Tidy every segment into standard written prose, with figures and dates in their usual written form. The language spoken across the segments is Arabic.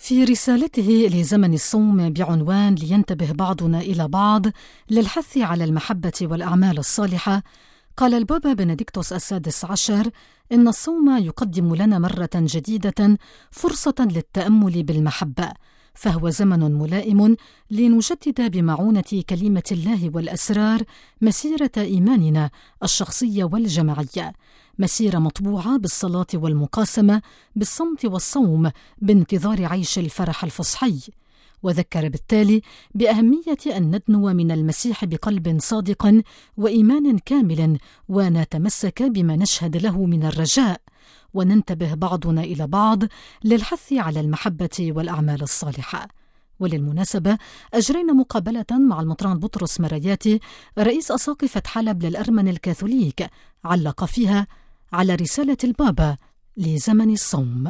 في رسالته لزمن الصوم بعنوان لينتبه بعضنا إلى بعض للحث على المحبة والأعمال الصالحة، قال البابا بنديكتوس السادس عشر إن الصوم يقدم لنا مرة جديدة فرصة للتأمل بالمحبة، فهو زمن ملائم لنجدد بمعونة كلمة الله والأسرار مسيرة إيماننا الشخصية والجماعية، مسيرة مطبوعة بالصلاة والمقاسمة، بالصمت والصوم، بانتظار عيش الفرح الفصحي. وذكر بالتالي بأهمية أن ندنو من المسيح بقلب صادق وإيمان كامل، ونتمسك بما نشهد له من الرجاء، وننتبه بعضنا إلى بعض للحث على المحبة والأعمال الصالحة. وللمناسبة أجرينا مقابلة مع المطران بطرس مرياتي رئيس أساقفة حلب للأرمن الكاثوليك، علق فيها على رسالة البابا لزمن الصوم.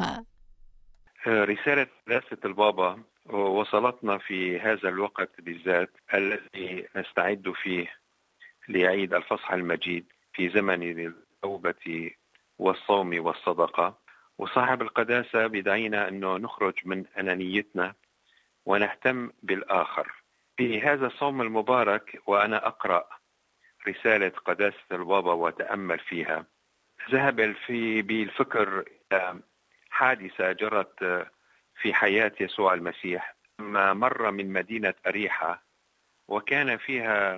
رسالة قداسة البابا وصلتنا في هذا الوقت بالذات الذي نستعد فيه لعيد الفصح المجيد في زمن التوبة والصوم والصدقة. وصاحب القداسة بدعينا أنه نخرج من أنانيتنا ونهتم بالآخر في هذا الصوم المبارك. وأنا أقرأ رسالة قداسة البابا وتأمل فيها، ذهب بالفكر حادثة جرت في حياة يسوع المسيح لما مر من مدينة أريحة، وكان فيها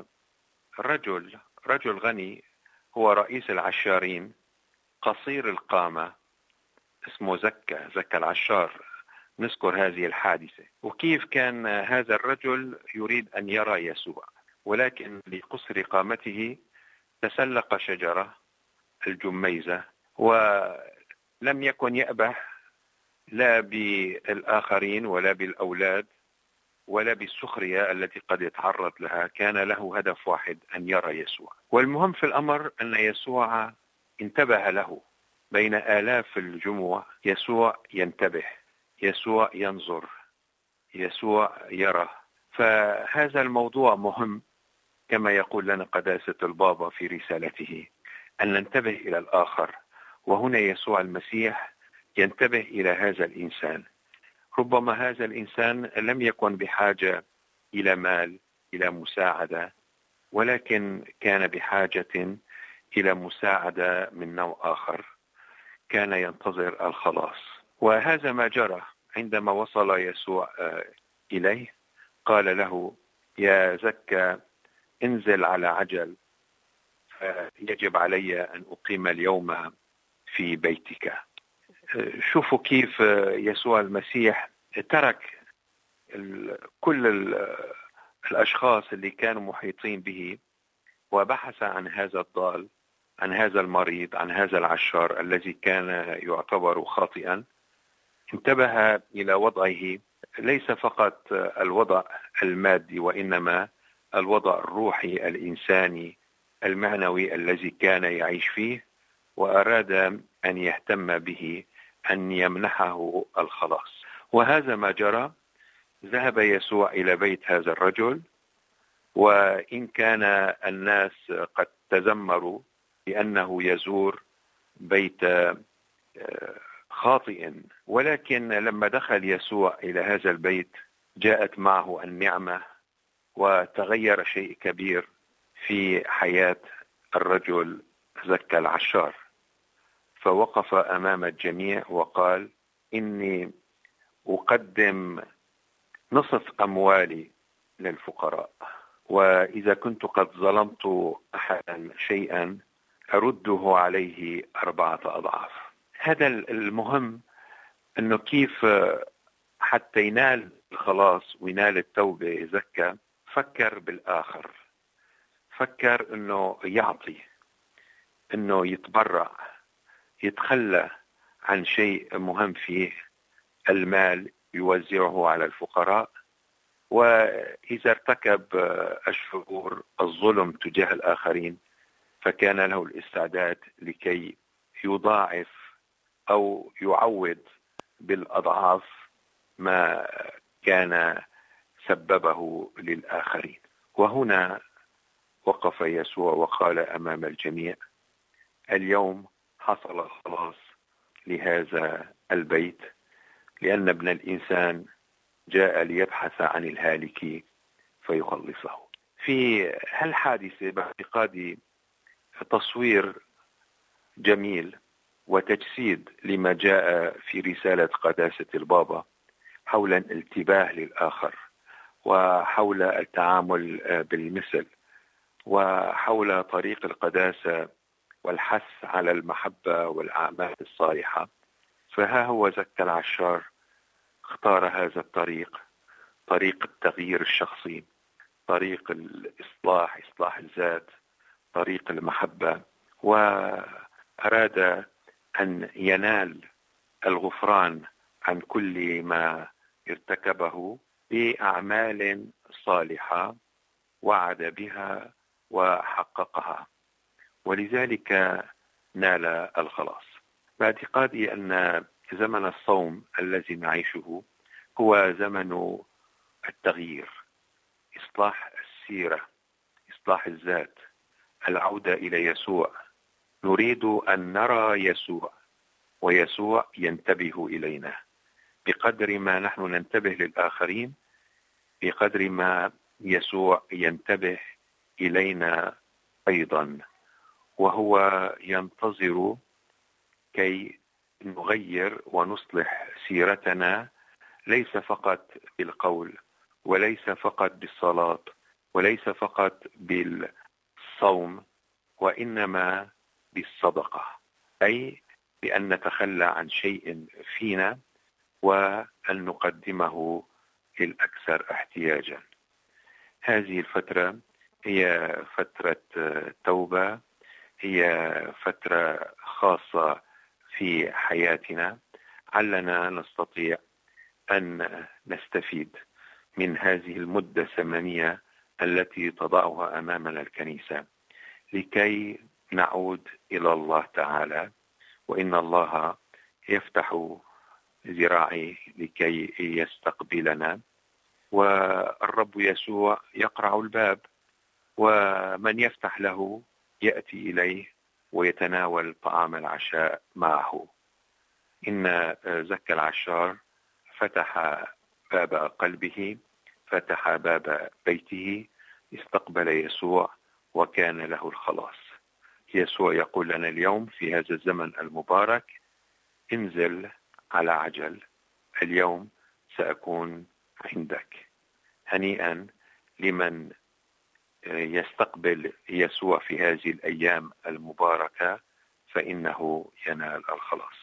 رجل غني هو رئيس العشارين، قصير القامة، اسمه زكا العشار. نذكر هذه الحادثة وكيف كان هذا الرجل يريد أن يرى يسوع، ولكن لقصر قامته تسلق شجرة الجميزة، ولم يكن يأبه لا بالآخرين ولا بالأولاد ولا بالسخرية التي قد يتعرض لها. كان له هدف واحد، أن يرى يسوع. والمهم في الأمر أن يسوع انتبه له بين آلاف الجموع. يسوع ينتبه، يسوع ينظر، يسوع يرى. فهذا الموضوع مهم كما يقول لنا قداسة البابا في رسالته، أن ننتبه إلى الآخر. وهنا يسوع المسيح ينتبه إلى هذا الإنسان. ربما هذا الإنسان لم يكن بحاجة إلى مال، إلى مساعدة، ولكن كان بحاجة إلى مساعدة من نوع آخر، كان ينتظر الخلاص. وهذا ما جرى عندما وصل يسوع إليه. قال له: يا زكا، انزل على عجل، فيجب علي أن أقيم اليوم في بيتك. شوفوا كيف يسوع المسيح ترك كل الأشخاص اللي كانوا محيطين به وبحث عن هذا الضال، عن هذا المريض، عن هذا العشار الذي كان يعتبر خاطئا. انتبه إلى وضعه، ليس فقط الوضع المادي، وإنما الوضع الروحي الإنساني المعنوي الذي كان يعيش فيه، وأراد أن يهتم به، أن يمنحه الخلاص. وهذا ما جرى. ذهب يسوع إلى بيت هذا الرجل، وإن كان الناس قد تذمروا بأنه يزور بيت خاطئ، ولكن لما دخل يسوع إلى هذا البيت جاءت معه النعمة، وتغير شيء كبير في حياة الرجل زكا العشار. فوقف أمام الجميع وقال: إني أقدم نصف أموالي للفقراء، وإذا كنت قد ظلمت أحدا شيئا أرده عليه 4 أضعاف. هذا المهم، أنه كيف حتى ينال الخلاص وينال التوبة زكا فكر بالآخر، فكر أنه يعطي، أنه يتبرع، يتخلى عن شيء مهم فيه، المال، يوزعه على الفقراء. وإذا ارتكب الشرور الظلم تجاه الآخرين فكان له الاستعداد لكي يضاعف أو يعوض بالأضعاف ما كان سببه للآخرين. وهنا وقف يسوع وقال أمام الجميع: اليوم حصل الخلاص لهذا البيت، لأن ابن الإنسان جاء ليبحث عن الهالك فيخلصه. في هالحادثة باعتقادي تصوير جميل وتجسيد لما جاء في رسالة قداسة البابا حول الانتباه للآخر، وحول التعامل بالمثل، وحول طريق القداسة والحث على المحبة والأعمال الصالحة. فها هو زكى العشار اختار هذا الطريق، طريق التغيير الشخصي، طريق الإصلاح، إصلاح الذات، طريق المحبة، وأراد أن ينال الغفران عن كل ما ارتكبه بأعمال صالحة وعد بها وحققها، ولذلك نال الخلاص. باعتقادي أن زمن الصوم الذي نعيشه هو زمن التغيير، إصلاح السيرة، إصلاح الذات، العودة إلى يسوع. نريد أن نرى يسوع ويسوع ينتبه إلينا. بقدر ما نحن ننتبه للآخرين بقدر ما يسوع ينتبه إلينا أيضا، وهو ينتظر كي نغير ونصلح سيرتنا، ليس فقط بالقول، وليس فقط بالصلاة، وليس فقط بالصوم، وإنما بالصدقة، أي بأن نتخلى عن شيء فينا وأن نقدمه للأكثر احتياجا. هذه الفترة هي فترة توبة، هي فترة خاصة في حياتنا، علنا نستطيع أن نستفيد من هذه المدة الزمنية التي تضعها أمامنا الكنيسة لكي نعود إلى الله تعالى، وإن الله يفتح ذراعيه لكي يستقبلنا، والرب يسوع يقرع الباب، ومن يفتح له يأتي إليه ويتناول طعام العشاء معه. إن زكى العشار فتح باب قلبه، فتح باب بيته، استقبل يسوع وكان له الخلاص. يسوع يقول لنا اليوم في هذا الزمن المبارك: انزل على عجل، اليوم سأكون عندك. هنيئا لمن يستقبل يسوع في هذه الأيام المباركة، فإنه ينال الخلاص.